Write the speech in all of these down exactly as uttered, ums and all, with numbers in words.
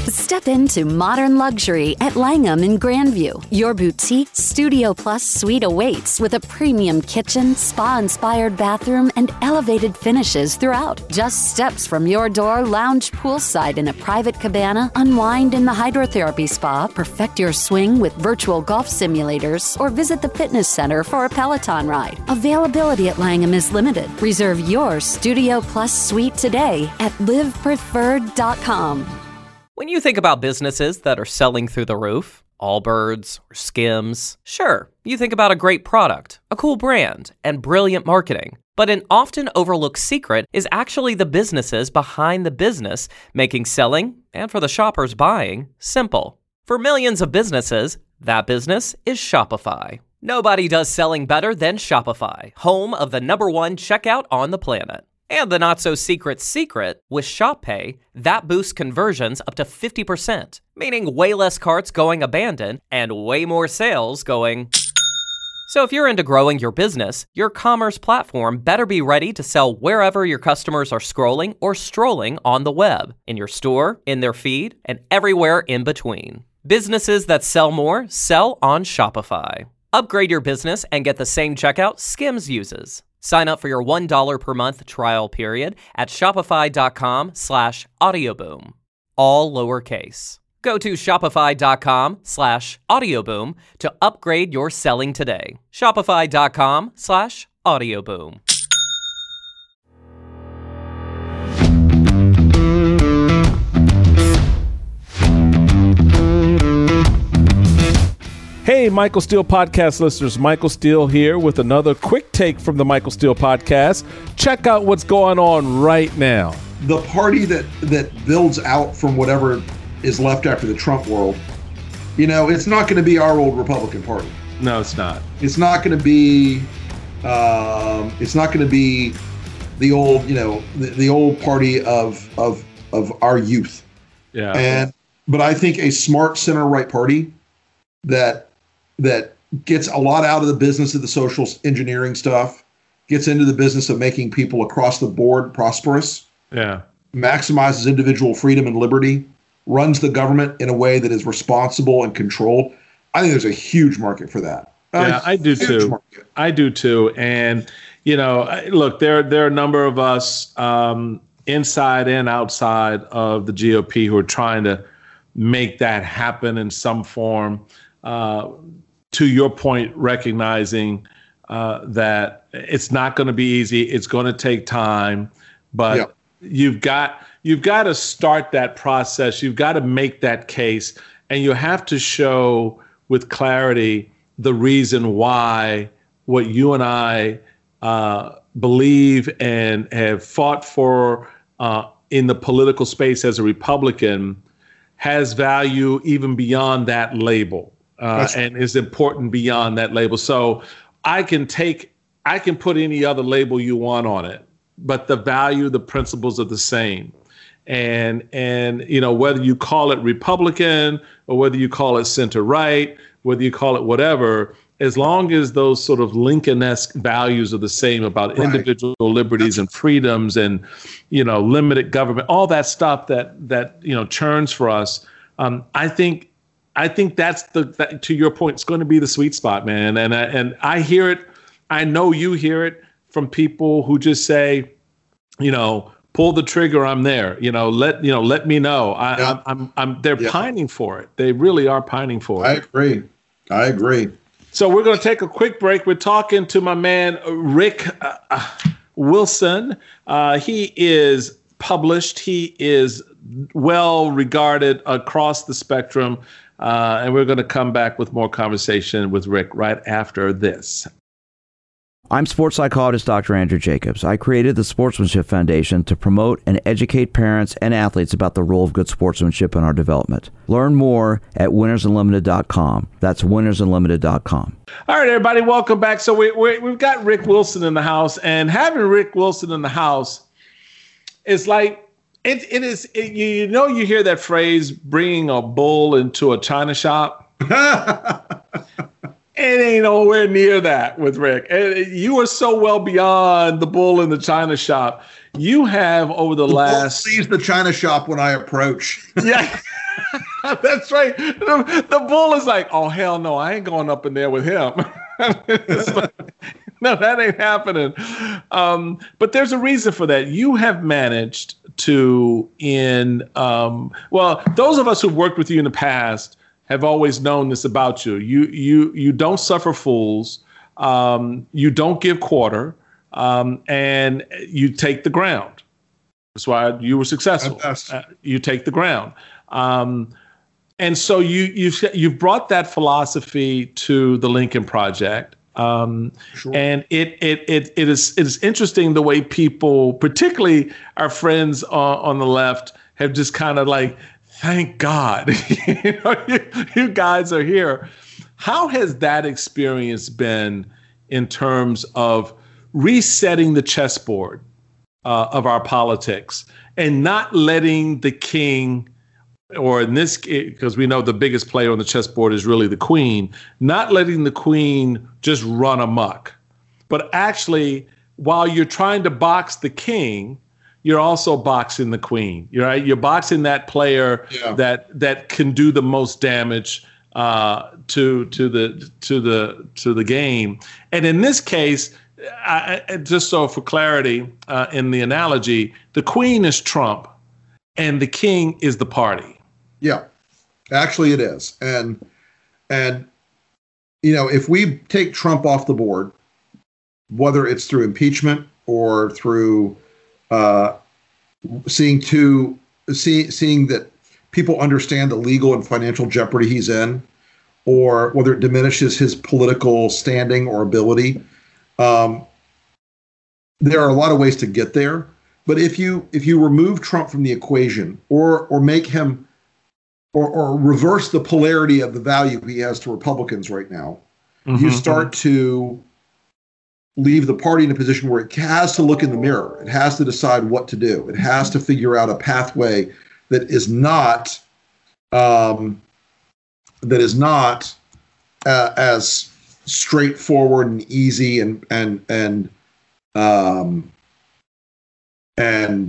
Step into modern luxury at Langham in Grandview. Your boutique Studio Plus suite awaits with a premium kitchen, spa-inspired bathroom, and elevated finishes throughout. Just steps from your door, lounge poolside in a private cabana, unwind in the hydrotherapy spa, perfect your swing with virtual golf simulators, or visit the fitness center for a Peloton ride. Availability at Langham is limited. Reserve your Studio Plus suite today at live preferred dot com. When you think about businesses that are selling through the roof, Allbirds or Skims, sure, you think about a great product, a cool brand, and brilliant marketing. But an often overlooked secret is actually the businesses behind the business, making selling, and for the shoppers buying, simple. For millions of businesses, that business is Shopify. Nobody does selling better than Shopify, home of the number one checkout on the planet. And the not-so-secret secret, with ShopPay, that boosts conversions up to fifty percent, meaning way less carts going abandoned and way more sales going... So if you're into growing your business, your commerce platform better be ready to sell wherever your customers are scrolling or strolling on the web, in your store, in their feed, and everywhere in between. Businesses that sell more sell on Shopify. Upgrade your business and get the same checkout Skims uses. Sign up for your one dollar per month trial period at shopify.com slash audioboom. All lowercase. Go to shopify.com slash audioboom to upgrade your selling today. Shopify.com slash audioboom. Hey, Michael Steele podcast listeners. Michael Steele here with another quick take from the Michael Steele podcast. Check out what's going on right now. The party that, that builds out from whatever is left after the Trump world, you know, it's not going to be our old Republican Party. No, it's not. It's not going to be, um, it's not going to be the old, you know, the, the old party of of of our youth. Yeah. And but I think a smart center right party that that gets a lot out of the business of the social engineering stuff, gets into the business of making people across the board prosperous, yeah, maximizes individual freedom and liberty, runs the government in a way that is responsible and controlled. I think there's a huge market for that. Yeah, I do too. Market. I do too. And, you know, look, there, there are a number of us um, inside and outside of the G O P who are trying to make that happen in some form. Uh, to your point, recognizing uh, that it's not going to be easy. It's going to take time, but yeah. you've got you've got to start that process. You've got to make that case, and you have to show with clarity the reason why what you and I uh, believe and have fought for uh, in the political space as a Republican has value even beyond that label. Uh, and is important beyond that label. So I can take, I can put any other label you want on it, but the value, the principles are the same. And, and you know, whether you call it Republican or whether you call it center right, whether you call it whatever, as long as those sort of Lincoln-esque values are the same about right. individual liberties and freedoms and, you know, limited government, all that stuff that, that, you know, churns for us. Um, I think, I think that's the, that, to your point, it's going to be the sweet spot, man. And, and I hear it. I know you hear it from people who just say, you know, pull the trigger. I'm there. You know, let, you know, let me know. I, yeah. I'm, I'm, I'm, they're yeah. pining for it. They really are pining for it. I agree. I agree. So we're going to take a quick break. We're talking to my man, Rick uh, Wilson. Uh, he is published. He is well regarded across the spectrum. Uh, and we're going to come back with more conversation with Rick right after this. I'm sports psychologist Doctor Andrew Jacobs. I created the Sportsmanship Foundation to promote and educate parents and athletes about the role of good sportsmanship in our development. Learn more at winners unlimited dot com. That's winners unlimited dot com. All right, everybody, welcome back. So we, we, we've got Rick Wilson in the house, and having Rick Wilson in the house is like, It it is it, you know you hear that phrase, bringing a bull into a china shop. It ain't nowhere near that with Rick. You are so well beyond the bull in the china shop. You have over the, the last bull sees the china shop when I approach. Yeah. That's right. The, the bull is like, oh, hell no, I ain't going up in there with him. Like, no, that ain't happening. Um, but there's a reason for that. You have managed to, in, um, well, those of us who've worked with you in the past have always known this about you. You, you, you don't suffer fools. Um, you don't give quarter, um, and you take the ground. That's why you were successful. Uh, you take the ground. Um, and so you, you've, you've brought that philosophy to the Lincoln Project. Um, sure. And it, it, it, it is, it is interesting the way people, particularly our friends on, on the left, have just kind of like, thank God, you know, you, you guys are here. How has that experience been in terms of resetting the chessboard uh, of our politics and not letting the king, or in this, because we know the biggest player on the chessboard is really the queen, not letting the queen just run amok, but actually, while you're trying to box the king, you're also boxing the queen. You're right. You're boxing that player yeah. that that can do the most damage uh, to to the to the to the game. And in this case, I, just so for clarity, uh, in the analogy, the queen is Trump, and the king is the party. Yeah, actually, it is. And and you know, if we take Trump off the board, whether it's through impeachment or through uh, seeing to see, seeing that people understand the legal and financial jeopardy he's in, or whether it diminishes his political standing or ability. Um, there are a lot of ways to get there. But if you if you remove Trump from the equation, or or make him, or, or reverse the polarity of the value he has to Republicans right now, mm-hmm. you start to leave the party in a position where it has to look in the mirror. It has to decide what to do. It has to figure out a pathway that is not um, that is not uh, as straightforward and easy and and and um, and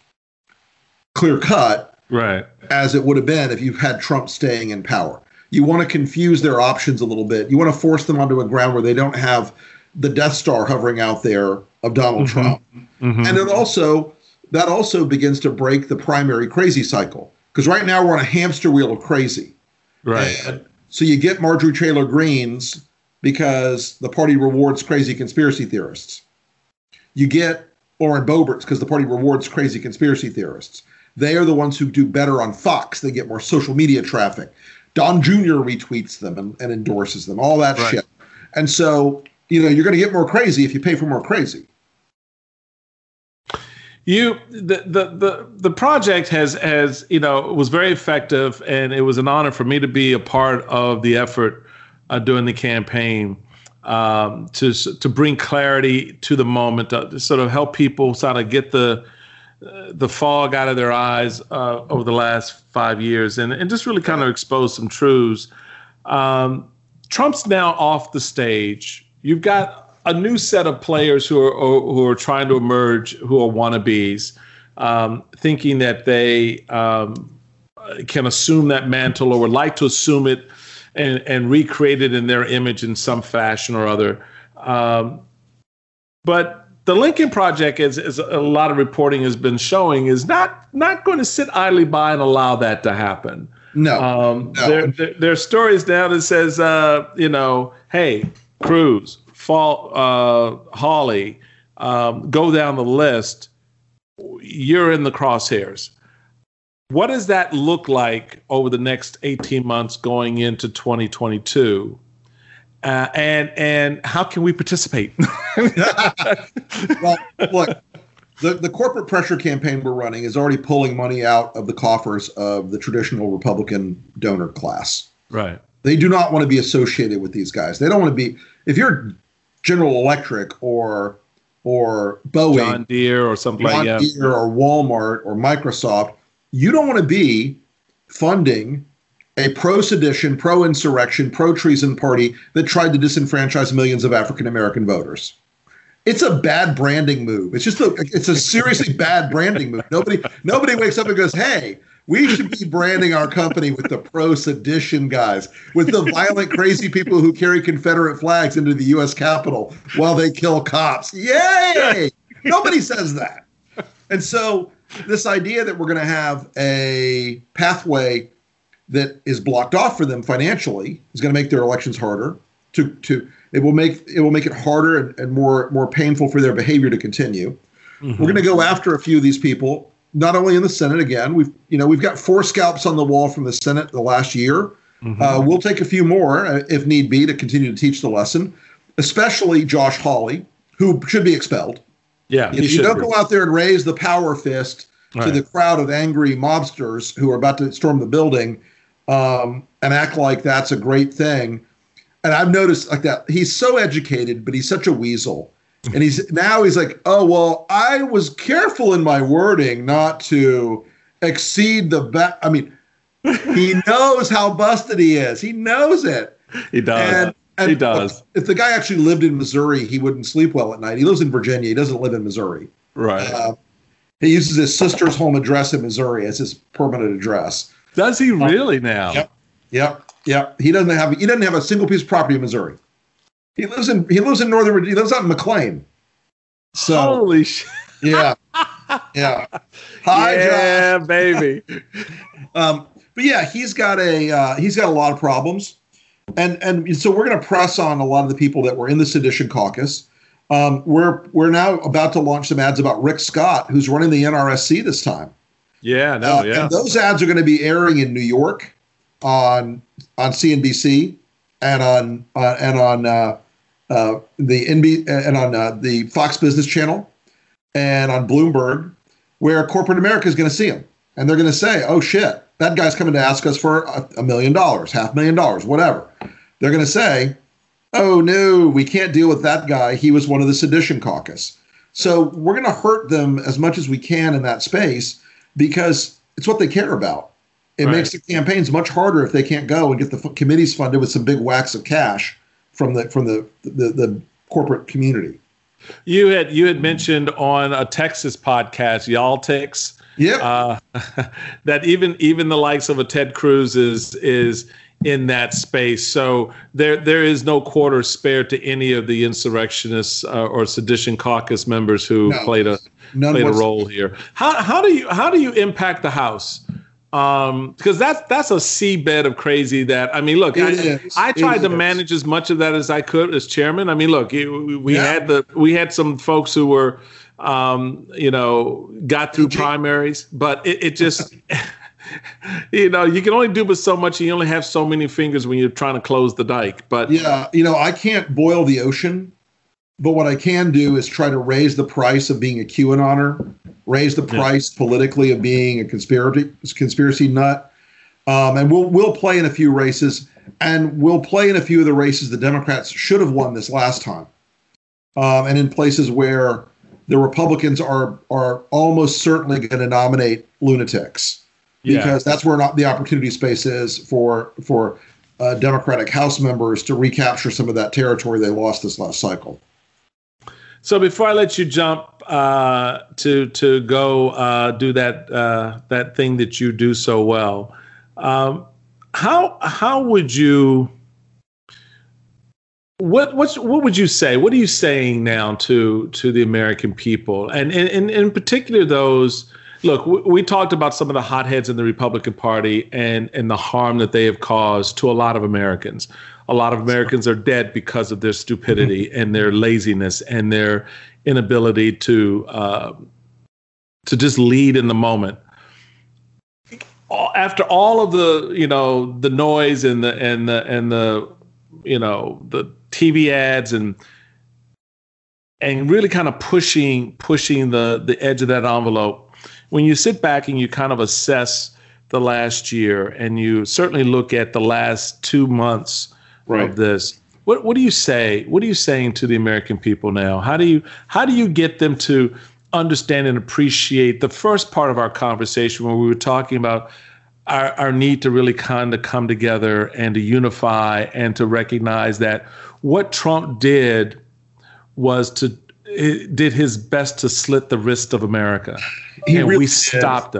clear cut, right, as it would have been if you had Trump staying in power. You want to confuse their options a little bit. You want to force them onto a ground where they don't have the Death Star hovering out there of Donald mm-hmm. Trump. Mm-hmm. And it also, that also begins to break the primary crazy cycle. Because right now we're on a hamster wheel of crazy. Right. And so you get Marjorie Taylor Greenes because the party rewards crazy conspiracy theorists. You get Lauren Boeberts because the party rewards crazy conspiracy theorists. They are the ones who do better on Fox. They get more social media traffic. Don Junior retweets them and, and endorses them, all that right. shit. And so, you know, you're going to get more crazy if you pay for more crazy. You, the, the, the, the project has, has, you know, was very effective, and it was an honor for me to be a part of the effort uh, during the campaign um, to, to bring clarity to the moment, uh, to sort of help people sort of get the, uh, the fog out of their eyes uh, over the last five years and, and just really kind of expose some truths. Um, Trump's now off the stage. You've got a new set of players who are who are trying to emerge, who are wannabes, um, thinking that they um, can assume that mantle or would like to assume it and, and recreate it in their image in some fashion or other. Um, but the Lincoln Project, as, as a lot of reporting has been showing, is not not going to sit idly by and allow that to happen. No, um, no. There, there, there are stories now that says, uh, you know, hey, Cruz, Fall, uh, Hawley, um, go down the list. You're in the crosshairs. What does that look like over the next eighteen months going into twenty twenty-two? Uh, and and how can we participate? Well, look, the, the corporate pressure campaign we're running is already pulling money out of the coffers of the traditional Republican donor class. Right. They do not want to be associated with these guys. They don't want to be. If you're General Electric or or Boeing, John Deere or something John like that, Deere or Walmart or Microsoft, you don't want to be funding a pro-sedition, pro-insurrection, pro-treason party that tried to disenfranchise millions of African-American voters. It's a bad branding move. It's just a, it's a seriously bad branding move. Nobody, nobody wakes up and goes, "Hey, We should be branding our company with the pro-sedition guys, with the violent, crazy people who carry Confederate flags into the U S Capitol while they kill cops. Yay! Nobody says that. And so this idea that we're going to have a pathway that is blocked off for them financially is going to make their elections harder. To to it will make it will make it harder and, and more more painful for their behavior to continue. Mm-hmm. We're going to go after a few of these people, not only in the Senate. Again, we've you know we've got four scalps on the wall from the Senate the last year. Mm-hmm. Uh, we'll take a few more uh, if need be to continue to teach the lesson, especially Josh Hawley, who should be expelled. Yeah, if you don't be. go out there and raise the power fist to right. the crowd of angry mobsters who are about to storm the building um, and act like that's a great thing. And I've noticed like that he's so educated, but he's such a weasel. And he's now he's like, oh, well, I was careful in my wording not to exceed the ba-. I mean, he knows how busted he is. He knows it. He does. And, and he does. If the guy actually lived in Missouri, he wouldn't sleep well at night. He lives in Virginia. He doesn't live in Missouri. Right. Uh, he uses his sister's home address in Missouri as his permanent address. Does he really um, now? Yep. Yep. Yep. He doesn't have he doesn't have a single piece of property in Missouri. He lives in he lives in northern Virginia. He lives out in McLean. So holy shit. Yeah. Yeah. Hi, yeah, Josh. baby. um, but yeah, he's got a uh, he's got a lot of problems. And and so we're going to press on a lot of the people that were in the Sedition Caucus. Um, we're we're now about to launch some ads about Rick Scott, who's running the N R S C this time. Yeah, no, uh, yeah. And those ads are going to be airing in New York on on C N B C and on uh, and on uh, uh, the N B and on uh, the Fox Business Channel and on Bloomberg, where corporate America is going to see them, and they're going to say, "Oh shit, that guy's coming to ask us for a, a million dollars, half a million dollars, whatever." They're going to say, "Oh no, we can't deal with that guy. He was one of the Sedition Caucus." So we're going to hurt them as much as we can in that space because it's what they care about. It right. makes the campaigns much harder if they can't go and get the f- committees funded with some big whacks of cash from the from the the, the corporate community. You had you had mentioned on a Texas podcast, Y'all-Tix, yeah, uh, that even even the likes of a Ted Cruz is is in that space. So there there is no quarter spared to any of the insurrectionists uh, or Sedition Caucus members who no, played a played a role here. How how do you how do you impact the House? Um, because that's that's a seabed of crazy. That I mean, look, I, I tried to manage as much of that as I could as chairman. I mean, look, we, we yeah. had the we had some folks who were, um, you know, got through primaries, but it, it just, you know, you can only do but so much. And you only have so many fingers when you're trying to close the dike. But yeah, you know, I can't boil the ocean, but what I can do is try to raise the price of being a QAnoner. Raise the price yeah. politically of being a conspiracy conspiracy nut, um, and we'll we'll play in a few races, and we'll play in a few of the races the Democrats should have won this last time, um, and in places where the Republicans are are almost certainly going to nominate lunatics, because yeah. that's where not the opportunity space is for for uh, Democratic House members to recapture some of that territory they lost this last cycle. So before I let you jump uh, to to go uh, do that uh, that thing that you do so well, um, how how would you what what's what would you say? What are you saying now to to the American people, and in in, in particular those? Look, we, we talked about some of the hotheads in the Republican Party and and the harm that they have caused to a lot of Americans. A lot of Americans are dead because of their stupidity mm-hmm. and their laziness and their inability to uh, to just lead in the moment. After all of the, you know, the noise and the and the and the, you know, the T V ads and and really kind of pushing pushing the the edge of that envelope, when you sit back and you kind of assess the last year and you certainly look at the last two months. Right. Of this, what what do you say? What are you saying to the American people now? How do you how do you get them to understand and appreciate the first part of our conversation where we were talking about our, our need to really kind of come together and to unify and to recognize that what Trump did was to did his best to slit the wrist of America, he and really we did. stopped him.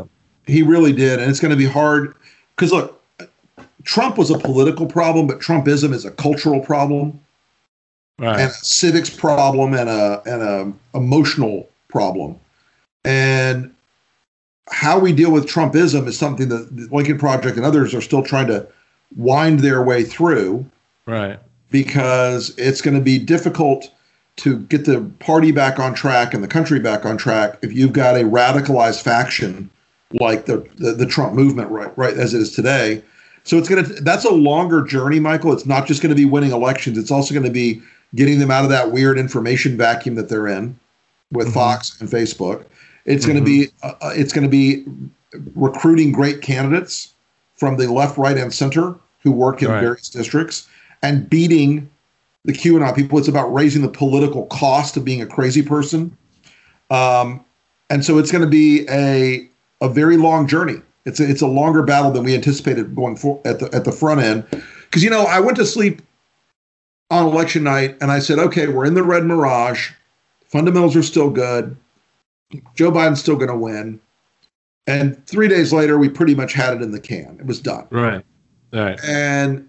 He really did. And it's going to be hard because, look, Trump was a political problem, but Trumpism is a cultural problem, right, and a civics problem, and a and a emotional problem. And how we deal with Trumpism is something that the Lincoln Project and others are still trying to wind their way through, right? Because it's going to be difficult to get the party back on track and the country back on track if you've got a radicalized faction like the the, the Trump movement, right, right as it is today. So it's going to that's a longer journey, Michael. It's not just going to be winning elections. It's also going to be getting them out of that weird information vacuum that they're in with mm-hmm. Fox and Facebook. It's mm-hmm. going to be uh, it's going to be recruiting great candidates from the left, right, and center who work in right. various districts and beating the QAnon people. It's about raising the political cost of being a crazy person, um, and so it's going to be a a very long journey. It's a, it's a longer battle than we anticipated going for at the at the front end. Because, you know, I went to sleep on election night and I said, okay, we're in the red mirage. Fundamentals are still good. Joe Biden's still going to win. And three days later, we pretty much had it in the can. It was done. Right. Right. And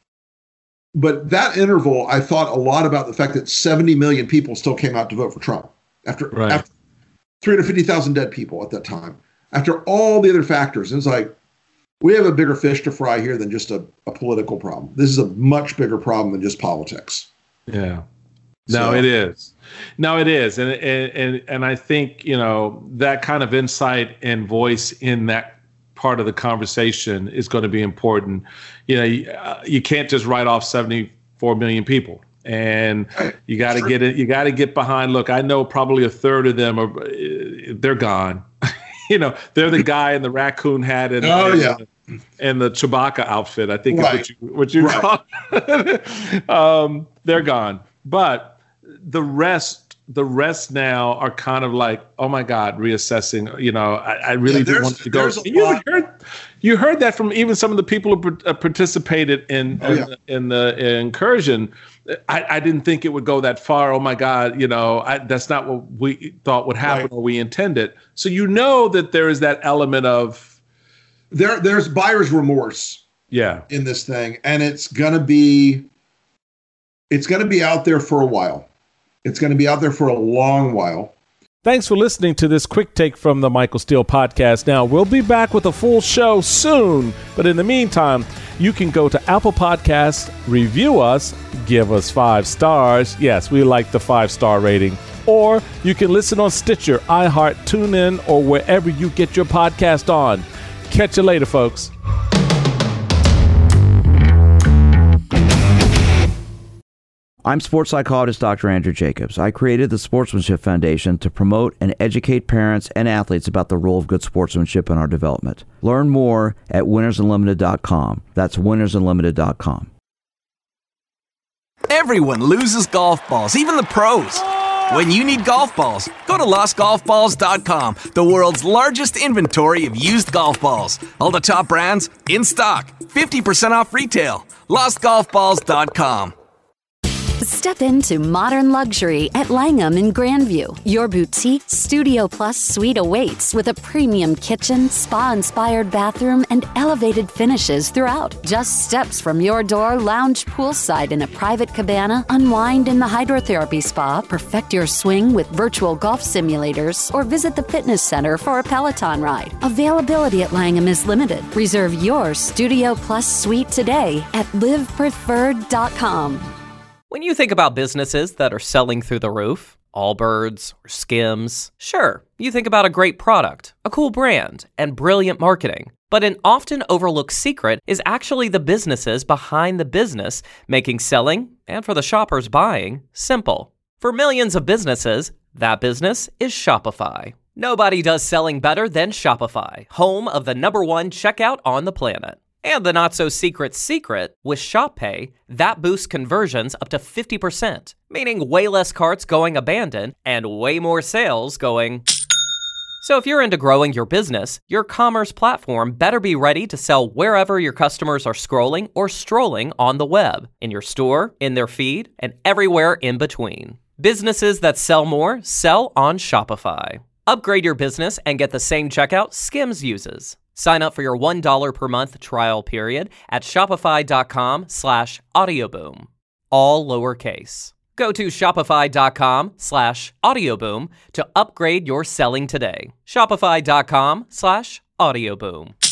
but that interval, I thought a lot about the fact that seventy million people still came out to vote for Trump after, right. after three hundred fifty thousand dead people at that time. After all the other factors, and it's like, we have a bigger fish to fry here than just a, a political problem. This is a much bigger problem than just politics. Yeah. No, so, it is. No, it is. And, and, and, and I think, you know, that kind of insight and voice in that part of the conversation is going to be important. You know, you, uh, you can't just write off seventy-four million people. And you got to sure. get it. You got to get behind. Look, I know probably a third of them are, they're gone. You know, they're the guy in the raccoon hat and, oh, and, yeah. the, and the Chewbacca outfit, I think right. is what you, what you right. call um, they're gone. But the rest, the rest now are kind of like, oh, my God, reassessing. You know, I, I really yeah, do want to go. You heard, you heard that from even some of the people who participated in, oh, in, yeah. the, in the incursion. I, I didn't think it would go that far. Oh, my God, you know, I, that's not what we thought would happen right. or we intended. So you know that there is that element of. There, There's buyer's remorse yeah. in this thing. And it's going to be it's going to be out there for a while. It's going to be out there for a long while. Thanks for listening to this quick take from the Michael Steele podcast. Now, we'll be back with a full show soon. But in the meantime, you can go to Apple Podcasts, review us, give us five stars. Yes, we like the five-star rating. Or you can listen on Stitcher, iHeart, TuneIn, or wherever you get your podcast on. Catch you later, folks. I'm sports psychologist Doctor Andrew Jacobs. I created the Sportsmanship Foundation to promote and educate parents and athletes about the role of good sportsmanship in our development. Learn more at winners unlimited dot com. That's winners unlimited dot com. Everyone loses golf balls, even the pros. When you need golf balls, go to lost golf balls dot com, the world's largest inventory of used golf balls. All the top brands in stock, fifty percent off retail. lost golf balls dot com. Step into modern luxury at Langham in Grandview. Your boutique Studio Plus suite awaits with a premium kitchen, spa-inspired bathroom, and elevated finishes throughout. Just steps from your door, lounge poolside in a private cabana, unwind in the hydrotherapy spa, perfect your swing with virtual golf simulators, or visit the fitness center for a Peloton ride. Availability at Langham is limited. Reserve your Studio Plus suite today at live preferred dot com. When you think about businesses that are selling through the roof, Allbirds or Skims, sure, you think about a great product, a cool brand, and brilliant marketing. But an often overlooked secret is actually the businesses behind the business, making selling, and for the shoppers buying, simple. For millions of businesses, that business is Shopify. Nobody does selling better than Shopify, home of the number one checkout on the planet. And the not-so-secret secret, with ShopPay, that boosts conversions up to fifty percent, meaning way less carts going abandoned and way more sales going... So if you're into growing your business, your commerce platform better be ready to sell wherever your customers are scrolling or strolling on the web, in your store, in their feed, and everywhere in between. Businesses that sell more sell on Shopify. Upgrade your business and get the same checkout Skims uses. Sign up for your one dollar per month trial period at shopify.com slash audioboom. All lowercase. Go to shopify.com slash audioboom to upgrade your selling today. Shopify.com slash audioboom.